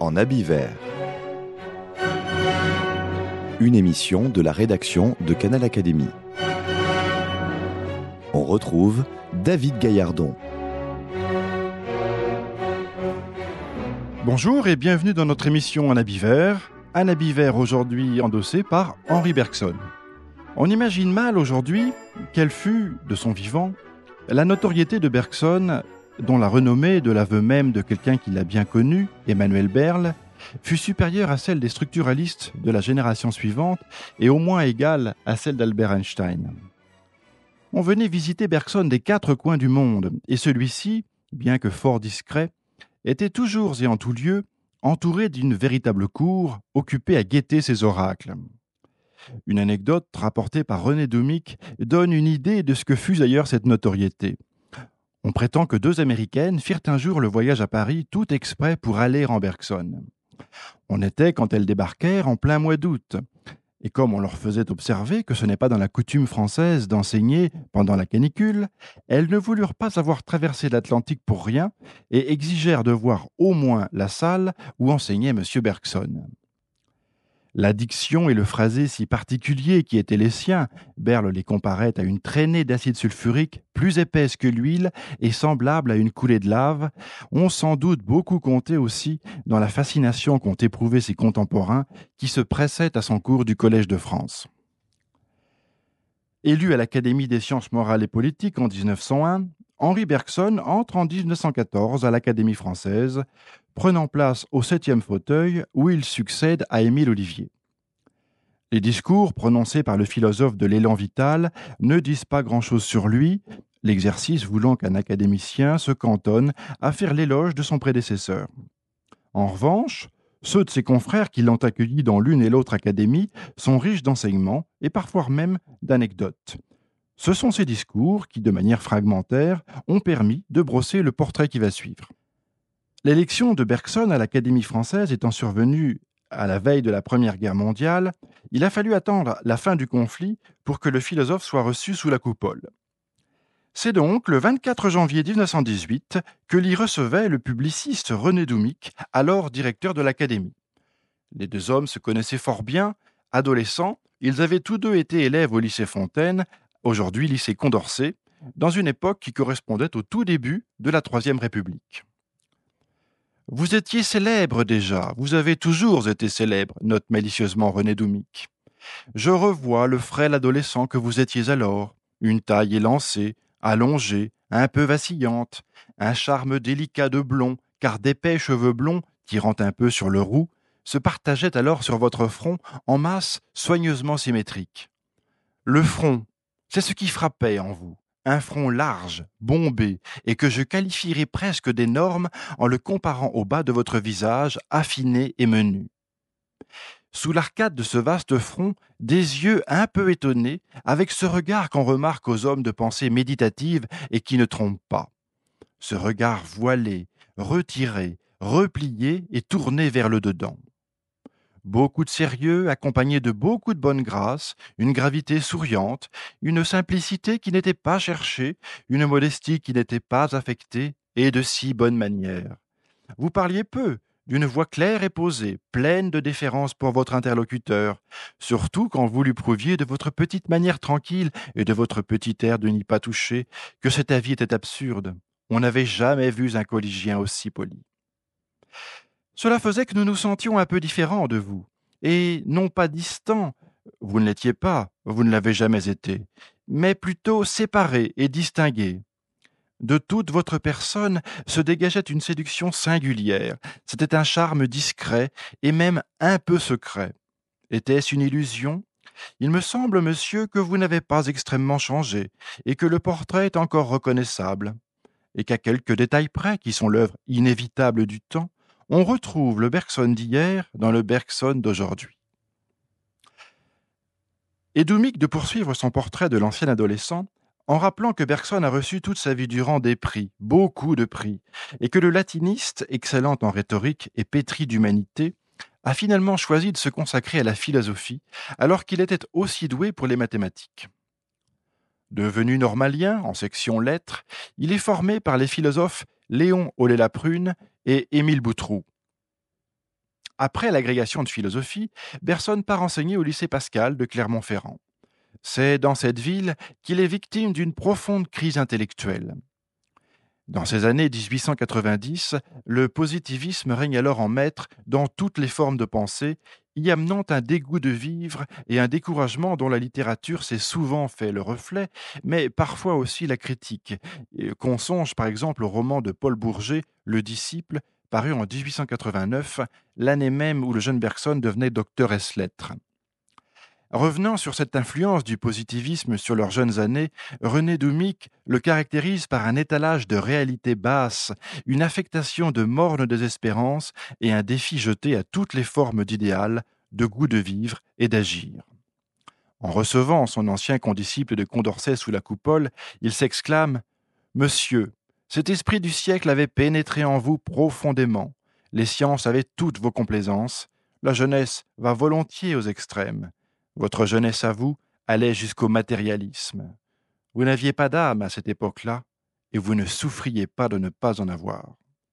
en habit vert. Une émission de la rédaction de Canal Académie. On retrouve David Gaillardon. Bonjour et bienvenue dans notre émission En habit vert. Un habit vert aujourd'hui endossé par Henri Bergson. On imagine mal aujourd'hui quelle fut, de son vivant, la notoriété de Bergson, dont la renommée, de l'aveu même de quelqu'un qui l'a bien connu, Emmanuel Berle, fut supérieure à celle des structuralistes de la génération suivante et au moins égale à celle d'Albert Einstein. On venait visiter Bergson des quatre coins du monde, et celui-ci, bien que fort discret, était toujours et en tout lieu entouré d'une véritable cour occupée à guetter ses oracles. Une anecdote rapportée par René Doumic donne une idée de ce que fut d'ailleurs cette notoriété. On prétend que deux Américaines firent un jour le voyage à Paris tout exprès pour aller en Bergson. On était, quand elles débarquèrent, en plein mois d'août. Et comme on leur faisait observer que ce n'est pas dans la coutume française d'enseigner pendant la canicule, elles ne voulurent pas avoir traversé l'Atlantique pour rien et exigèrent de voir au moins la salle où enseignait M. Bergson. La diction et le phrasé si particuliers qui étaient les siens, Berle les comparait à une traînée d'acide sulfurique plus épaisse que l'huile et semblable à une coulée de lave, ont sans doute beaucoup compté aussi dans la fascination qu'ont éprouvée ses contemporains qui se pressaient à son cours du Collège de France. Élu à l'Académie des sciences morales et politiques en 1901, Henri Bergson entre en 1914 à l'Académie française, prenant place au 7e fauteuil où il succède à Émile Ollivier. Les discours prononcés par le philosophe de l'élan vital ne disent pas grand-chose sur lui, l'exercice voulant qu'un académicien se cantonne à faire l'éloge de son prédécesseur. En revanche, ceux de ses confrères qui l'ont accueilli dans l'une et l'autre académie sont riches d'enseignements et parfois même d'anecdotes. Ce sont ces discours qui, de manière fragmentaire, ont permis de brosser le portrait qui va suivre. L'élection de Bergson à l'Académie française étant survenue à la veille de la Première Guerre mondiale, il a fallu attendre la fin du conflit pour que le philosophe soit reçu sous la coupole. C'est donc le 24 janvier 1918 que l'y recevait le publiciste René Doumic, alors directeur de l'Académie. Les deux hommes se connaissaient fort bien. Adolescents, ils avaient tous deux été élèves au lycée Fontaine, aujourd'hui lycée Condorcet, dans une époque qui correspondait au tout début de la Troisième République. « Vous étiez célèbre déjà, vous avez toujours été célèbre », note malicieusement René Doumic. « Je revois le frêle adolescent que vous étiez alors, une taille élancée, allongée, un peu vacillante, un charme délicat de blond, car d'épais cheveux blonds, tirant un peu sur le roux, se partageaient alors sur votre front en masse soigneusement symétrique. Le front, c'est ce qui frappait en vous. Un front large, bombé, et que je qualifierais presque d'énorme en le comparant au bas de votre visage, affiné et menu. Sous l'arcade de ce vaste front, des yeux un peu étonnés, avec ce regard qu'on remarque aux hommes de pensée méditative et qui ne trompe pas. Ce regard voilé, retiré, replié et tourné vers le dedans. Beaucoup de sérieux, accompagné de beaucoup de bonne grâce, une gravité souriante, une simplicité qui n'était pas cherchée, une modestie qui n'était pas affectée, et de si bonnes manières. Vous parliez peu, d'une voix claire et posée, pleine de déférence pour votre interlocuteur, surtout quand vous lui prouviez de votre petite manière tranquille et de votre petit air de n'y pas toucher, que cet avis était absurde. On n'avait jamais vu un collégien aussi poli. Cela faisait que nous nous sentions un peu différents de vous, et non pas distants, vous ne l'étiez pas, vous ne l'avez jamais été, mais plutôt séparés et distingués. De toute votre personne se dégageait une séduction singulière, c'était un charme discret et même un peu secret. Était-ce une illusion ? Il me semble, monsieur, que vous n'avez pas extrêmement changé, et que le portrait est encore reconnaissable, et qu'à quelques détails près, qui sont l'œuvre inévitable du temps, on retrouve le Bergson d'hier dans le Bergson d'aujourd'hui. Et Doumic de poursuivre son portrait de l'ancien adolescent en rappelant que Bergson a reçu toute sa vie durant des prix, beaucoup de prix, et que le latiniste, excellent en rhétorique et pétri d'humanité, a finalement choisi de se consacrer à la philosophie alors qu'il était aussi doué pour les mathématiques. Devenu normalien en section lettres, il est formé par les philosophes Léon Aulé-Laprune et Émile Boutroux. Après l'agrégation de philosophie, Bergson part enseigner au lycée Pascal de Clermont-Ferrand. C'est dans cette ville qu'il est victime d'une profonde crise intellectuelle. Dans ces années 1890, le positivisme règne alors en maître dans toutes les formes de pensée, y amenant un dégoût de vivre et un découragement dont la littérature s'est souvent fait le reflet, mais parfois aussi la critique. Et qu'on songe par exemple au roman de Paul Bourget, Le Disciple, paru en 1889, l'année même où le jeune Bergson devenait docteur ès-lettres. Revenant sur cette influence du positivisme sur leurs jeunes années, René Doumic le caractérise par un étalage de réalité basse, une affectation de morne désespérance et un défi jeté à toutes les formes d'idéal, de goût de vivre et d'agir. En recevant son ancien condisciple de Condorcet sous la coupole, il s'exclame « Monsieur, cet esprit du siècle avait pénétré en vous profondément. Les sciences avaient toutes vos complaisances. La jeunesse va volontiers aux extrêmes. Votre jeunesse à vous allait jusqu'au matérialisme. Vous n'aviez pas d'âme à cette époque-là, et vous ne souffriez pas de ne pas en avoir. »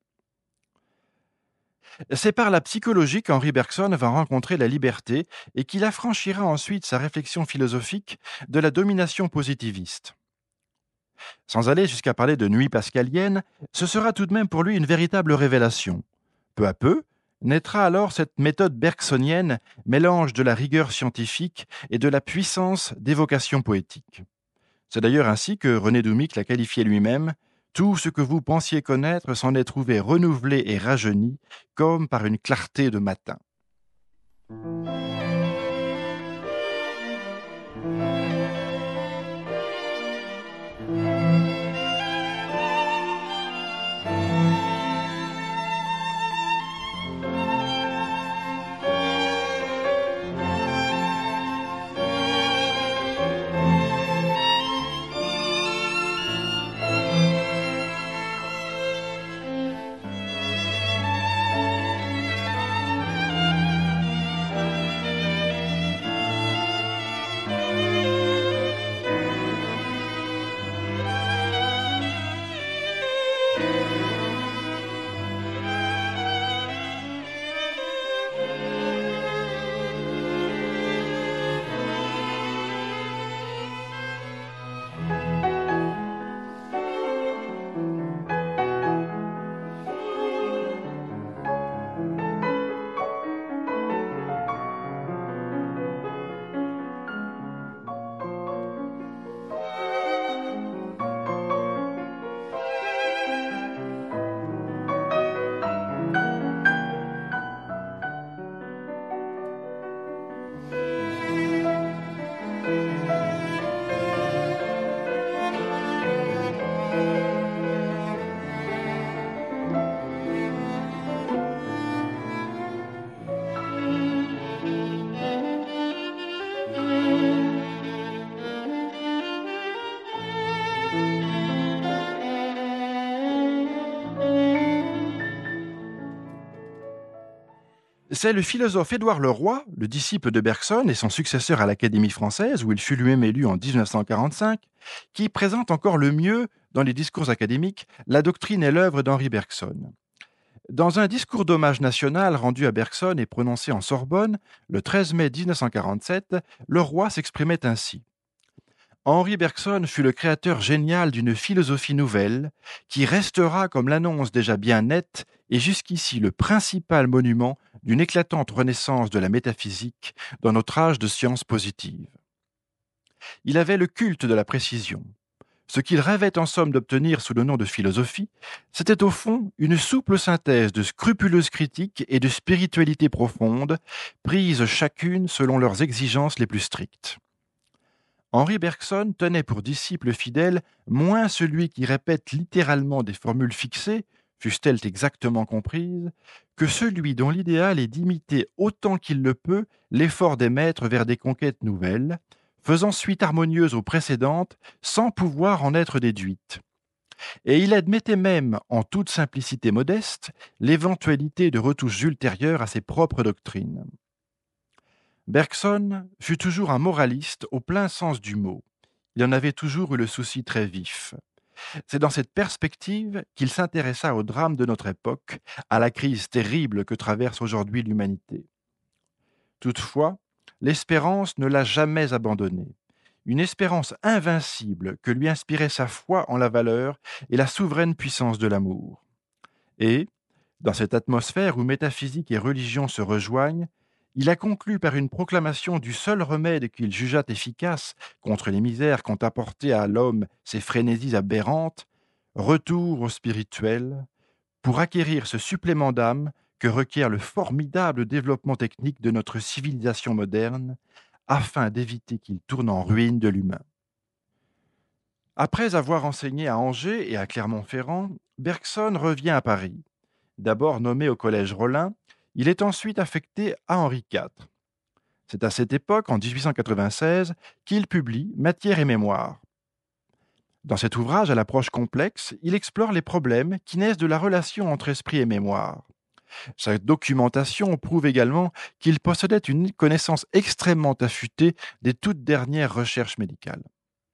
C'est par la psychologie qu'Henri Bergson va rencontrer la liberté et qu'il affranchira ensuite sa réflexion philosophique de la domination positiviste. Sans aller jusqu'à parler de nuit pascalienne, ce sera tout de même pour lui une véritable révélation. Peu à peu, naîtra alors cette méthode bergsonienne, mélange de la rigueur scientifique et de la puissance d'évocation poétique. C'est d'ailleurs ainsi que René Doumic l'a qualifié lui-même. Tout ce que vous pensiez connaître s'en est trouvé renouvelé et rajeuni, comme par une clarté de matin. C'est le philosophe Édouard Leroy, le disciple de Bergson et son successeur à l'Académie française, où il fut lui-même élu en 1945, qui présente encore le mieux, dans les discours académiques, la doctrine et l'œuvre d'Henri Bergson. Dans un discours d'hommage national rendu à Bergson et prononcé en Sorbonne, le 13 mai 1947, Leroy s'exprimait ainsi. Henri Bergson fut le créateur génial d'une philosophie nouvelle qui restera, comme l'annonce déjà bien nette, et jusqu'ici le principal monument d'une éclatante renaissance de la métaphysique dans notre âge de sciences positives. Il avait le culte de la précision. Ce qu'il rêvait en somme d'obtenir sous le nom de philosophie, c'était au fond une souple synthèse de scrupuleuse critique et de spiritualité profonde, prises chacune selon leurs exigences les plus strictes. Henri Bergson tenait pour disciple fidèle moins celui qui répète littéralement des formules fixées, fussent-elles exactement comprises, que celui dont l'idéal est d'imiter autant qu'il le peut l'effort des maîtres vers des conquêtes nouvelles, faisant suite harmonieuse aux précédentes sans pouvoir en être déduite. Et il admettait même, en toute simplicité modeste, l'éventualité de retouches ultérieures à ses propres doctrines. Bergson fut toujours un moraliste au plein sens du mot. Il en avait toujours eu le souci très vif. C'est dans cette perspective qu'il s'intéressa au drame de notre époque, à la crise terrible que traverse aujourd'hui l'humanité. Toutefois, l'espérance ne l'a jamais abandonné. Une espérance invincible que lui inspirait sa foi en la valeur et la souveraine puissance de l'amour. Et, dans cette atmosphère où métaphysique et religion se rejoignent, il a conclu par une proclamation du seul remède qu'il jugea efficace contre les misères qu'ont apporté à l'homme ces frénésies aberrantes, retour au spirituel, pour acquérir ce supplément d'âme que requiert le formidable développement technique de notre civilisation moderne, afin d'éviter qu'il tourne en ruine de l'humain. Après avoir enseigné à Angers et à Clermont-Ferrand, Bergson revient à Paris. D'abord nommé au Collège Rollin, il est ensuite affecté à Henri IV. C'est à cette époque, en 1896, qu'il publie Matière et mémoire. Dans cet ouvrage à l'approche complexe, il explore les problèmes qui naissent de la relation entre esprit et mémoire. Sa documentation prouve également qu'il possédait une connaissance extrêmement affûtée des toutes dernières recherches médicales.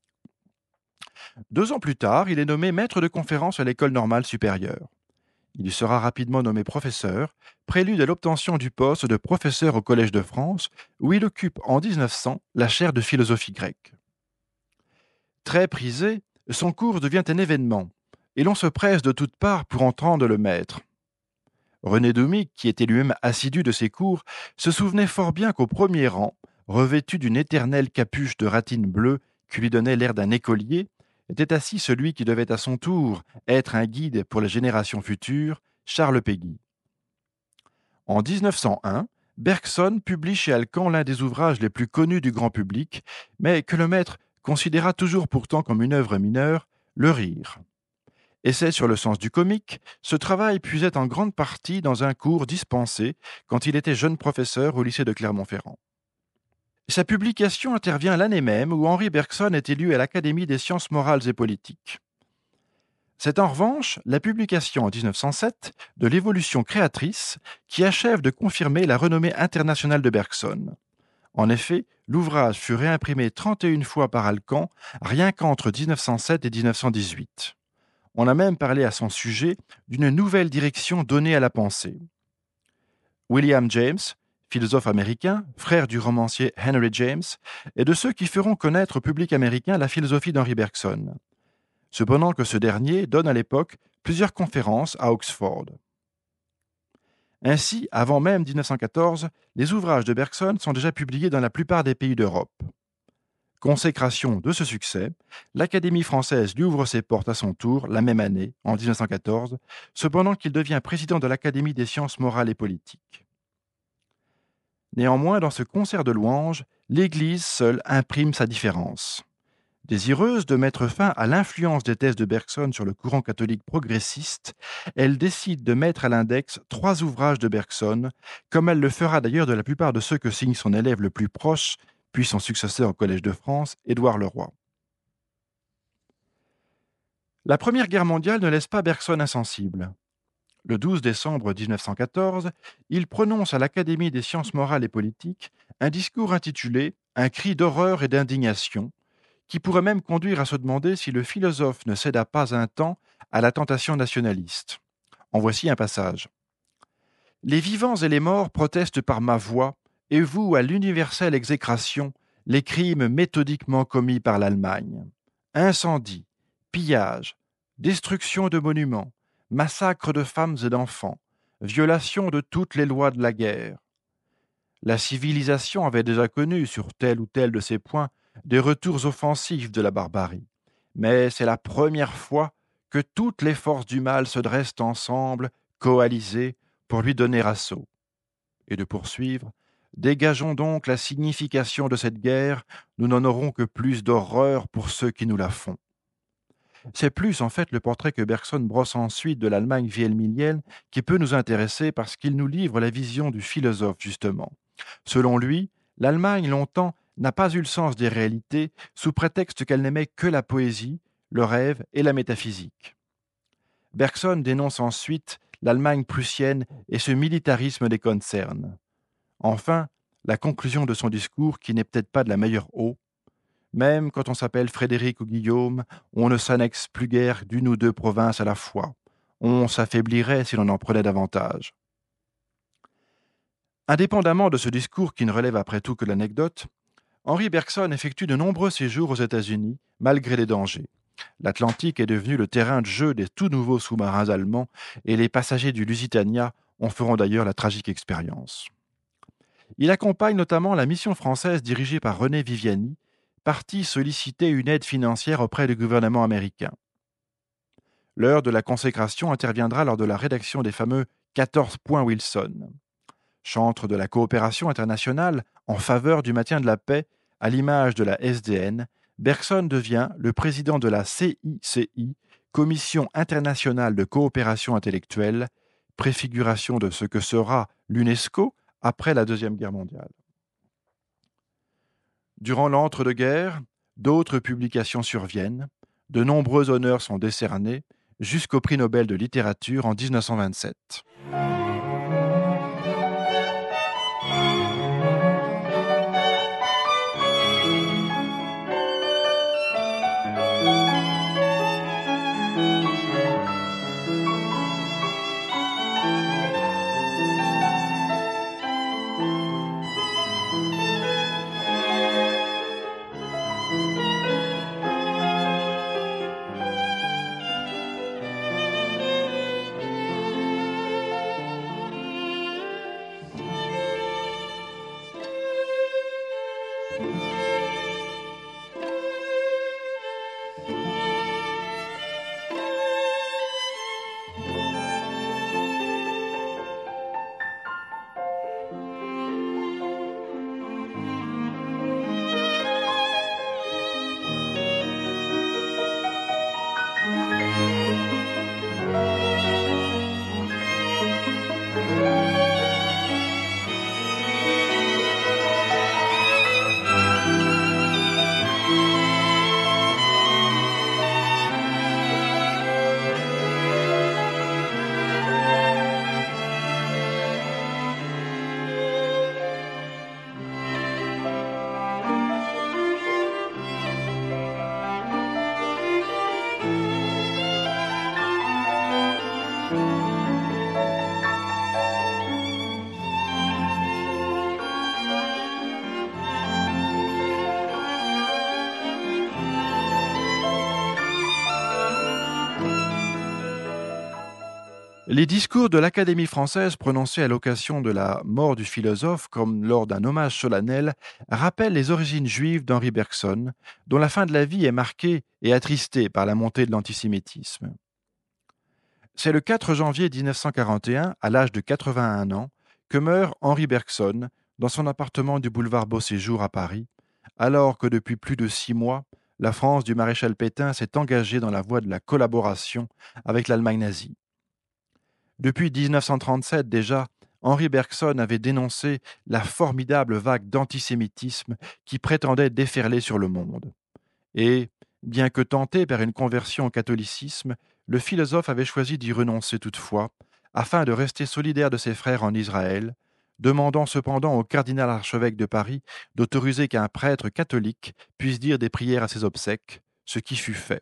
2 ans plus tard, il est nommé maître de conférences à l'École normale supérieure. Il y sera rapidement nommé professeur, prélude à l'obtention du poste de professeur au Collège de France, où il occupe en 1900 la chaire de philosophie grecque. Très prisé, son cours devient un événement, et l'on se presse de toutes parts pour entendre le maître. René Doumic, qui était lui-même assidu de ses cours, se souvenait fort bien qu'au premier rang, revêtu d'une éternelle capuche de ratine bleue qui lui donnait l'air d'un écolier, était assis celui qui devait à son tour être un guide pour les générations futures, Charles Péguy. En 1901, Bergson publie chez Alcan l'un des ouvrages les plus connus du grand public, mais que le maître considéra toujours pourtant comme une œuvre mineure, Le Rire. Essai sur le sens du comique, ce travail puisait en grande partie dans un cours dispensé quand il était jeune professeur au lycée de Clermont-Ferrand. Sa publication intervient l'année même où Henri Bergson est élu à l'Académie des sciences morales et politiques. C'est en revanche la publication en 1907 de L'évolution créatrice qui achève de confirmer la renommée internationale de Bergson. En effet, l'ouvrage fut réimprimé 31 fois par Alcan, rien qu'entre 1907 et 1918. On a même parlé à son sujet d'une nouvelle direction donnée à la pensée. William James, philosophe américain, frère du romancier Henry James, est de ceux qui feront connaître au public américain la philosophie d'Henri Bergson. Cependant que ce dernier donne à l'époque plusieurs conférences à Oxford. Ainsi, avant même 1914, les ouvrages de Bergson sont déjà publiés dans la plupart des pays d'Europe. Consécration de ce succès, l'Académie française lui ouvre ses portes à son tour la même année, en 1914, cependant qu'il devient président de l'Académie des sciences morales et politiques. Néanmoins, dans ce concert de louanges, l'Église seule imprime sa différence. Désireuse de mettre fin à l'influence des thèses de Bergson sur le courant catholique progressiste, elle décide de mettre à l'index 3 ouvrages de Bergson, comme elle le fera d'ailleurs de la plupart de ceux que signe son élève le plus proche, puis son successeur au Collège de France, Édouard Leroy. La Première Guerre mondiale ne laisse pas Bergson insensible. Le 12 décembre 1914, il prononce à l'Académie des sciences morales et politiques un discours intitulé « Un cri d'horreur et d'indignation », qui pourrait même conduire à se demander si le philosophe ne céda pas un temps à la tentation nationaliste. En voici un passage. « Les vivants et les morts protestent par ma voix et vouent à l'universelle exécration les crimes méthodiquement commis par l'Allemagne. Incendie, pillage, destruction de monuments, massacre de femmes et d'enfants, violation de toutes les lois de la guerre. La civilisation avait déjà connu, sur tel ou tel de ces points, des retours offensifs de la barbarie. Mais c'est la première fois que toutes les forces du mal se dressent ensemble, coalisées, pour lui donner assaut. » Et de poursuivre, « Dégageons donc la signification de cette guerre, nous n'en aurons que plus d'horreur pour ceux qui nous la font. » C'est plus en fait le portrait que Bergson brosse ensuite de l'Allemagne wilhelminienne qui peut nous intéresser parce qu'il nous livre la vision du philosophe justement. Selon lui, l'Allemagne longtemps n'a pas eu le sens des réalités sous prétexte qu'elle n'aimait que la poésie, le rêve et la métaphysique. Bergson dénonce ensuite l'Allemagne prussienne et ce militarisme des concerns. Enfin, la conclusion de son discours, qui n'est peut-être pas de la meilleure eau, Même quand on s'appelle Frédéric ou Guillaume, on ne s'annexe plus guère d'une ou deux provinces à la fois. On s'affaiblirait si l'on en prenait davantage. Indépendamment de ce discours qui ne relève après tout que l'anecdote, Henri Bergson effectue de nombreux séjours aux États-Unis, malgré les dangers. L'Atlantique est devenu le terrain de jeu des tout nouveaux sous-marins allemands et les passagers du Lusitania en feront d'ailleurs la tragique expérience. Il accompagne notamment la mission française dirigée par René Viviani, partie solliciter une aide financière auprès du gouvernement américain. L'heure de la consécration interviendra lors de la rédaction des fameux 14 points Wilson. Chantre de la coopération internationale en faveur du maintien de la paix, à l'image de la SDN, Bergson devient le président de la CICI, Commission internationale de coopération intellectuelle, préfiguration de ce que sera l'UNESCO après la Deuxième Guerre mondiale. Durant l'entre-deux-guerres, d'autres publications surviennent, de nombreux honneurs sont décernés, jusqu'au prix Nobel de littérature en 1927. Les discours de l'Académie française prononcés à l'occasion de la mort du philosophe, comme lors d'un hommage solennel, rappellent les origines juives d'Henri Bergson, dont la fin de la vie est marquée et attristée par la montée de l'antisémitisme. C'est le 4 janvier 1941, à l'âge de 81 ans, que meurt Henri Bergson dans son appartement du boulevard Beauséjour à Paris, alors que depuis plus de 6 mois, la France du maréchal Pétain s'est engagée dans la voie de la collaboration avec l'Allemagne nazie. Depuis 1937 déjà, Henri Bergson avait dénoncé la formidable vague d'antisémitisme qui prétendait déferler sur le monde. Et, bien que tenté par une conversion au catholicisme, le philosophe avait choisi d'y renoncer toutefois, afin de rester solidaire de ses frères en Israël, demandant cependant au cardinal archevêque de Paris d'autoriser qu'un prêtre catholique puisse dire des prières à ses obsèques, ce qui fut fait.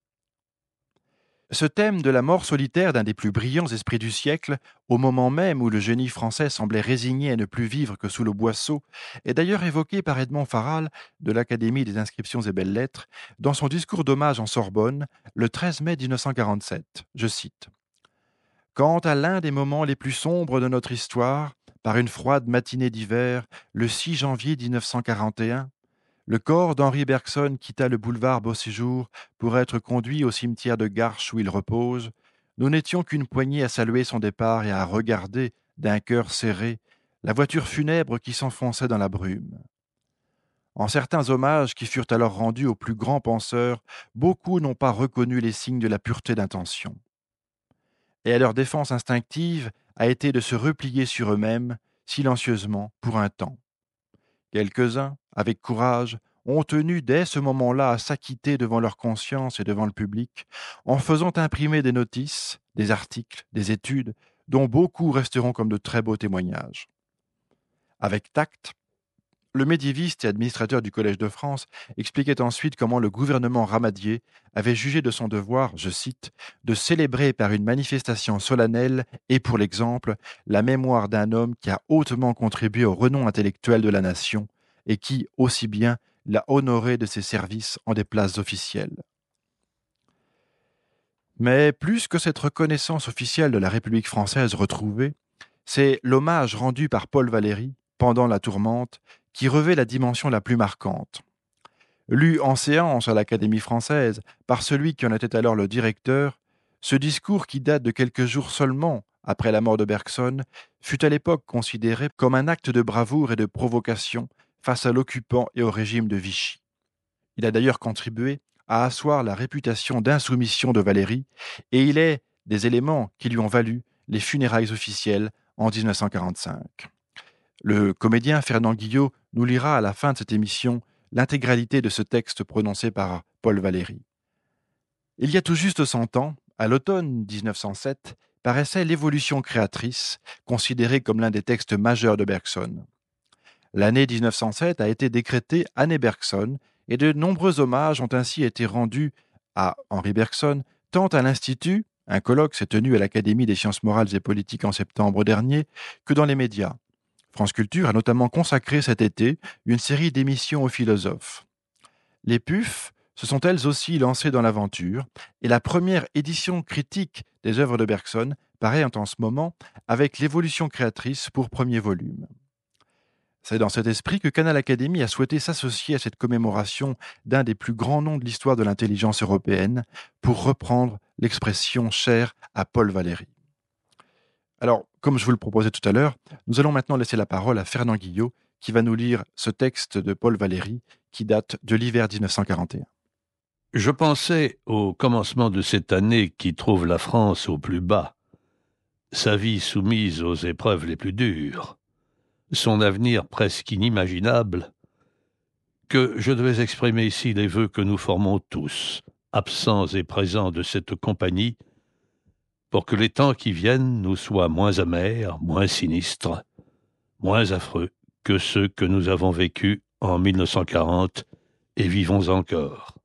Ce thème de la mort solitaire d'un des plus brillants esprits du siècle, au moment même où le génie français semblait résigné à ne plus vivre que sous le boisseau, est d'ailleurs évoqué par Edmond Farral de l'Académie des inscriptions et belles-lettres dans son discours d'hommage en Sorbonne le 13 mai 1947. Je cite : « Quant à l'un des moments les plus sombres de notre histoire, par une froide matinée d'hiver, le 6 janvier 1941, le corps d'Henri Bergson quitta le boulevard Beauséjour pour être conduit au cimetière de Garches où il repose. Nous n'étions qu'une poignée à saluer son départ et à regarder, d'un cœur serré, la voiture funèbre qui s'enfonçait dans la brume. En certains hommages qui furent alors rendus aux plus grands penseurs, beaucoup n'ont pas reconnu les signes de la pureté d'intention. Et à leur défense instinctive a été de se replier sur eux-mêmes, silencieusement, pour un temps. Quelques-uns, avec courage, ont tenu dès ce moment-là à s'acquitter devant leur conscience et devant le public, en faisant imprimer des notices, des articles, des études, dont beaucoup resteront comme de très beaux témoignages. Avec tact, Le médiéviste et administrateur du Collège de France expliquait ensuite comment le gouvernement Ramadier avait jugé de son devoir, je cite, de célébrer par une manifestation solennelle et pour l'exemple la mémoire d'un homme qui a hautement contribué au renom intellectuel de la nation et qui, aussi bien, l'a honoré de ses services en des places officielles. Mais plus que cette reconnaissance officielle de la République française retrouvée, c'est l'hommage rendu par Paul Valéry, pendant la tourmente, qui revêt la dimension la plus marquante. Lu en séance à l'Académie française par celui qui en était alors le directeur, ce discours qui date de quelques jours seulement après la mort de Bergson fut à l'époque considéré comme un acte de bravoure et de provocation face à l'occupant et au régime de Vichy. Il a d'ailleurs contribué à asseoir la réputation d'insoumission de Valéry et il est des éléments qui lui ont valu les funérailles officielles en 1945. Le comédien Fernand Guillot nous lira à la fin de cette émission l'intégralité de ce texte prononcé par Paul Valéry. Il y a tout juste 100 ans, à l'automne 1907, paraissait L'Évolution créatrice, considérée comme l'un des textes majeurs de Bergson. L'année 1907 a été décrétée année Bergson et de nombreux hommages ont ainsi été rendus à Henri Bergson, tant à l'Institut, un colloque s'est tenu à l'Académie des sciences morales et politiques en septembre dernier, que dans les médias. France Culture a notamment consacré cet été une série d'émissions aux philosophes. Les PUF se sont elles aussi lancées dans l'aventure, et la première édition critique des œuvres de Bergson paraît en ce moment avec L'Évolution créatrice pour premier volume. C'est dans cet esprit que Canal Académie a souhaité s'associer à cette commémoration d'un des plus grands noms de l'histoire de l'intelligence européenne, pour reprendre l'expression chère à Paul Valéry. Alors, comme je vous le proposais tout à l'heure, nous allons maintenant laisser la parole à Fernand Guillot, qui va nous lire ce texte de Paul Valéry, qui date de l'hiver 1941. Je pensais au commencement de cette année qui trouve la France au plus bas, sa vie soumise aux épreuves les plus dures, son avenir presque inimaginable, que je devais exprimer ici les vœux que nous formons tous, absents et présents de cette compagnie, pour que les temps qui viennent nous soient moins amers, moins sinistres, moins affreux que ceux que nous avons vécus en 1940 et vivons encore.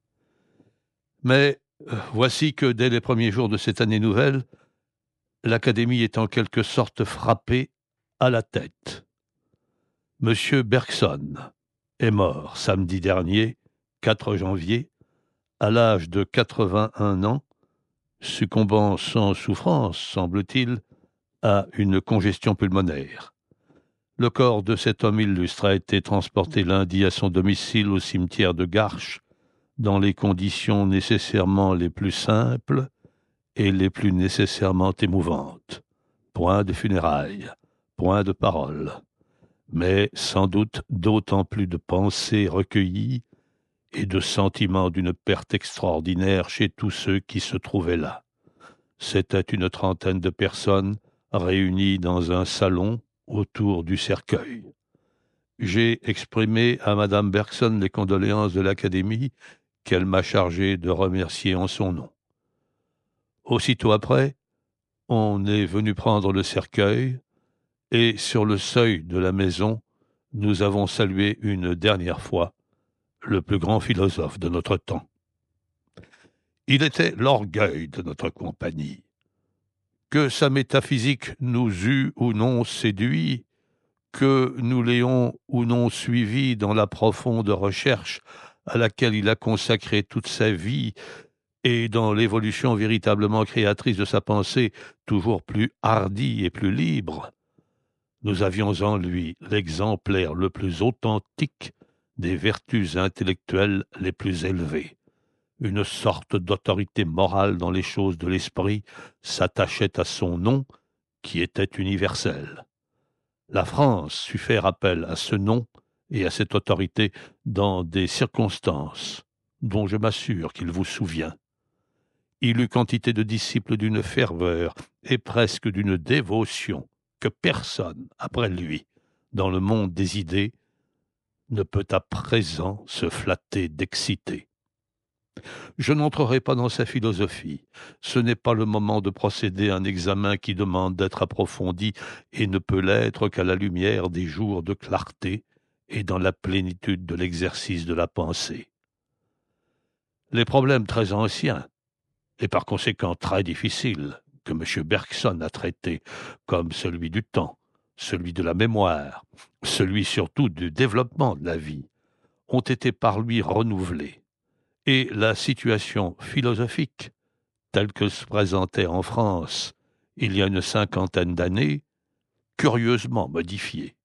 Mais voici que dès les premiers jours de cette année nouvelle, l'Académie est en quelque sorte frappée à la tête. Monsieur Bergson est mort samedi dernier, 4 janvier, à l'âge de 81 ans, succombant sans souffrance, semble-t-il, à une congestion pulmonaire. Le corps de cet homme illustre a été transporté lundi à son domicile au cimetière de Garches, dans les conditions nécessairement les plus simples et les plus nécessairement émouvantes. Point de funérailles, point de paroles, mais sans doute d'autant plus de pensées recueillies et de sentiments d'une perte extraordinaire chez tous ceux qui se trouvaient là. C'était une 30aine de personnes réunies dans un salon autour du cercueil. J'ai exprimé à Madame Bergson les condoléances de l'Académie qu'elle m'a chargé de remercier en son nom. Aussitôt après, on est venu prendre le cercueil et sur le seuil de la maison, nous avons salué une dernière fois le plus grand philosophe de notre temps. Il était l'orgueil de notre compagnie. Que sa métaphysique nous eût ou non séduit, que nous l'ayons ou non suivi dans la profonde recherche à laquelle il a consacré toute sa vie et dans l'évolution véritablement créatrice de sa pensée toujours plus hardie et plus libre, nous avions en lui l'exemplaire le plus authentique des vertus intellectuelles les plus élevées. Une sorte d'autorité morale dans les choses de l'esprit s'attachait à son nom, qui était universel. La France sut faire appel à ce nom et à cette autorité dans des circonstances dont je m'assure qu'il vous souvient. Il eut quantité de disciples d'une ferveur et presque d'une dévotion que personne, après lui, dans le monde des idées, ne peut à présent se flatter d'exciter. Je n'entrerai pas dans sa philosophie. Ce n'est pas le moment de procéder à un examen qui demande d'être approfondi et ne peut l'être qu'à la lumière des jours de clarté et dans la plénitude de l'exercice de la pensée. Les problèmes très anciens, et par conséquent très difficiles, que M. Bergson a traités, comme celui du temps, celui de la mémoire, celui surtout du développement de la vie, ont été par lui renouvelés. Et la situation philosophique, telle que se présentait en France il y a une 50aine d'années, curieusement modifiée.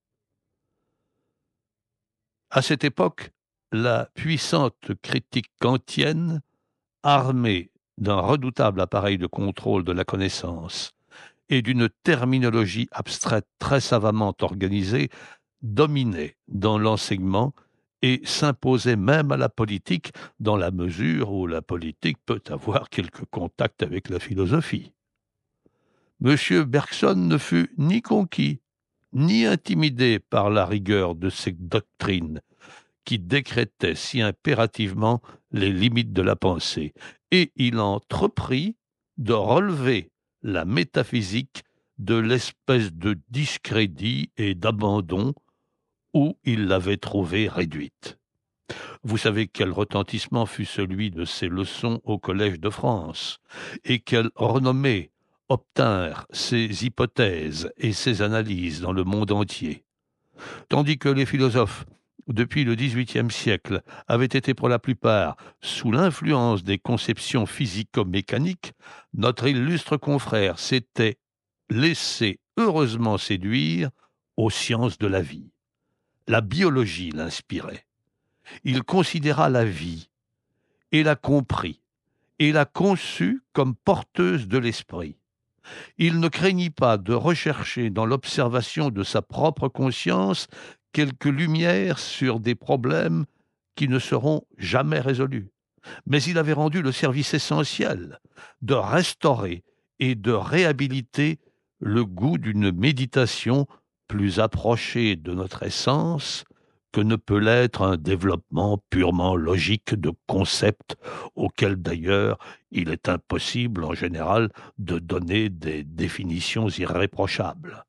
À cette époque, la puissante critique kantienne, armée d'un redoutable appareil de contrôle de la connaissance et d'une terminologie abstraite très savamment organisée, dominait dans l'enseignement et s'imposait même à la politique, dans la mesure où la politique peut avoir quelque contact avec la philosophie. M. Bergson ne fut ni conquis, ni intimidé par la rigueur de ces doctrines qui décrétaient si impérativement les limites de la pensée, et il entreprit de relever la métaphysique de l'espèce de discrédit et d'abandon où il l'avait trouvée réduite. Vous savez quel retentissement fut celui de ces leçons au Collège de France, et quelle renommée obtinrent ces hypothèses et ces analyses dans le monde entier. Tandis que les philosophes, depuis le XVIIIe siècle, avaient été pour la plupart sous l'influence des conceptions physico-mécaniques, notre illustre confrère s'était laissé heureusement séduire aux sciences de la vie. La biologie l'inspirait. Il considéra la vie, et la comprit, et la conçut comme porteuse de l'esprit. Il ne craignit pas de rechercher dans l'observation de sa propre conscience quelques lumières sur des problèmes qui ne seront jamais résolus. Mais il avait rendu le service essentiel de restaurer et de réhabiliter le goût d'une méditation plus approchée de notre essence que ne peut l'être un développement purement logique de concepts auxquels d'ailleurs il est impossible en général de donner des définitions irréprochables.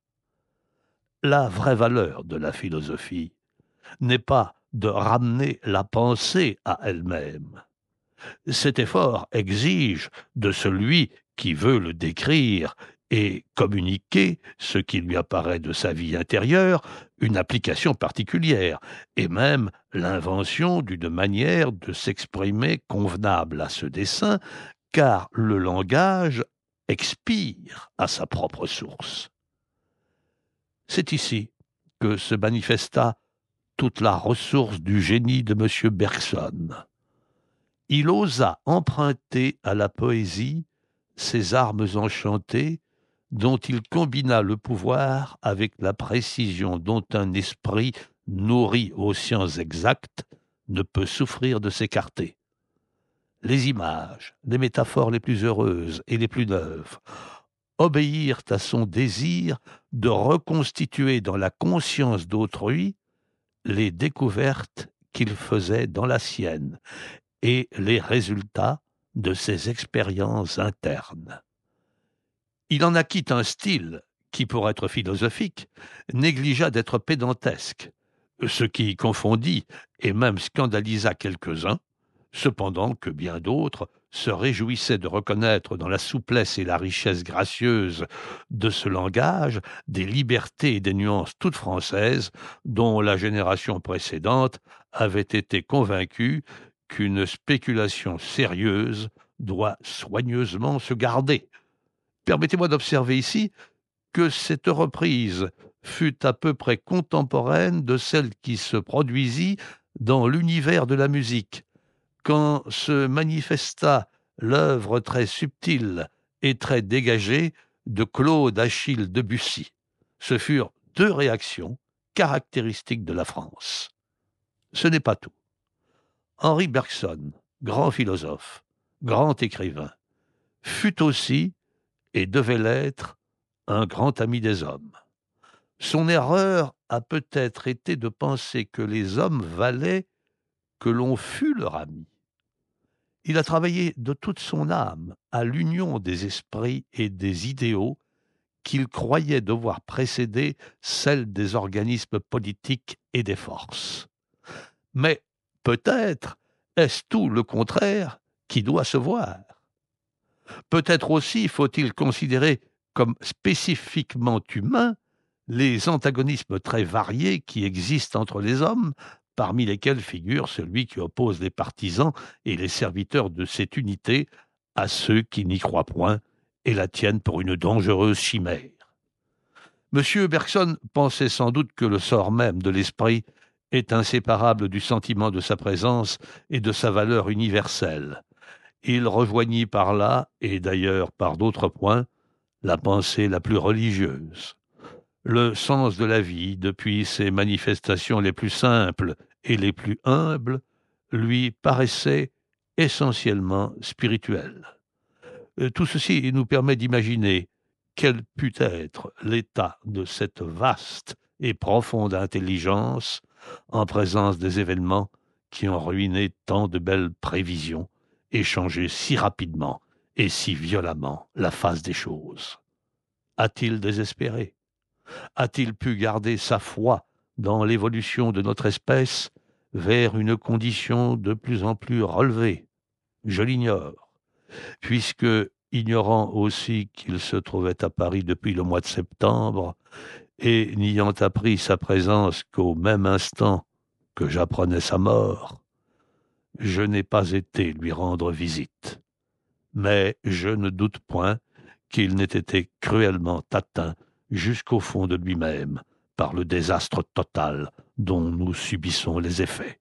La vraie valeur de la philosophie n'est pas de ramener la pensée à elle-même. Cet effort exige de celui qui veut le décrire et communiquer ce qui lui apparaît de sa vie intérieure une application particulière, et même l'invention d'une manière de s'exprimer convenable à ce dessein, car le langage expire à sa propre source. C'est ici que se manifesta toute la ressource du génie de M. Bergson. Il osa emprunter à la poésie ces armes enchantées dont il combina le pouvoir avec la précision dont un esprit nourri aux sciences exactes ne peut souffrir de s'écarter. Les images, les métaphores les plus heureuses et les plus neuves obéirent à son désir de reconstituer dans la conscience d'autrui les découvertes qu'il faisait dans la sienne et les résultats de ses expériences internes. Il en acquit un style qui, pour être philosophique, négligea d'être pédantesque, ce qui confondit et même scandalisa quelques-uns, cependant que bien d'autres se réjouissaient de reconnaître dans la souplesse et la richesse gracieuse de ce langage des libertés et des nuances toutes françaises dont la génération précédente avait été convaincue qu'une spéculation sérieuse doit soigneusement se garder. Permettez-moi d'observer ici que cette reprise fut à peu près contemporaine de celle qui se produisit dans l'univers de la musique, quand se manifesta l'œuvre très subtile et très dégagée de Claude Achille Debussy. Ce furent deux réactions caractéristiques de la France. Ce n'est pas tout. Henri Bergson, grand philosophe, grand écrivain, fut aussi, et devait l'être, un grand ami des hommes. Son erreur a peut-être été de penser que les hommes valaient que l'on fût leur ami. Il a travaillé de toute son âme à l'union des esprits et des idéaux qu'il croyait devoir précéder celle des organismes politiques et des forces. Mais peut-être est-ce tout le contraire qui doit se voir. Peut-être aussi faut-il considérer comme spécifiquement humains les antagonismes très variés qui existent entre les hommes, parmi lesquels figure celui qui oppose les partisans et les serviteurs de cette unité à ceux qui n'y croient point et la tiennent pour une dangereuse chimère. M. Bergson pensait sans doute que le sort même de l'esprit est inséparable du sentiment de sa présence et de sa valeur universelle. Il rejoignit par là, et d'ailleurs par d'autres points, la pensée la plus religieuse. Le sens de la vie, depuis ses manifestations les plus simples et les plus humbles, lui paraissait essentiellement spirituel. Tout ceci nous permet d'imaginer quel put être l'état de cette vaste et profonde intelligence en présence des événements qui ont ruiné tant de belles prévisions et changé si rapidement et si violemment la face des choses. A-t-il désespéré? A-t-il pu garder sa foi dans l'évolution de notre espèce vers une condition de plus en plus relevée? Je l'ignore, puisque, ignorant aussi qu'il se trouvait à Paris depuis le mois de septembre, et n'ayant appris sa présence qu'au même instant que j'apprenais sa mort, je n'ai pas été lui rendre visite. Mais je ne doute point qu'il n'ait été cruellement atteint jusqu'au fond de lui-même par le désastre total dont nous subissons les effets.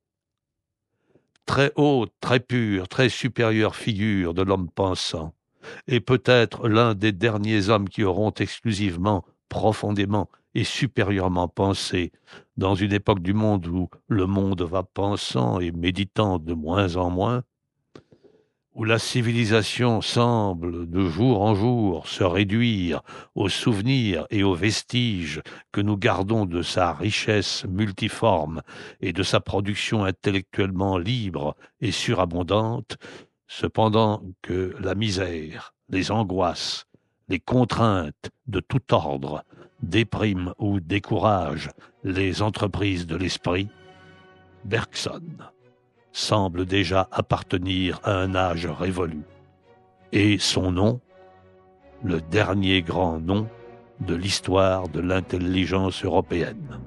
Très haute, très pure, très supérieure figure de l'homme pensant, et peut-être l'un des derniers hommes qui auront exclusivement, profondément et supérieurement pensé, dans une époque du monde où le monde va pensant et méditant de moins en moins, où la civilisation semble de jour en jour se réduire aux souvenirs et aux vestiges que nous gardons de sa richesse multiforme et de sa production intellectuellement libre et surabondante, cependant que la misère, les angoisses, les contraintes de tout ordre dépriment ou découragent les entreprises de l'esprit, Bergson semble déjà appartenir à un âge révolu. Et son nom, le dernier grand nom de l'histoire de l'intelligence européenne.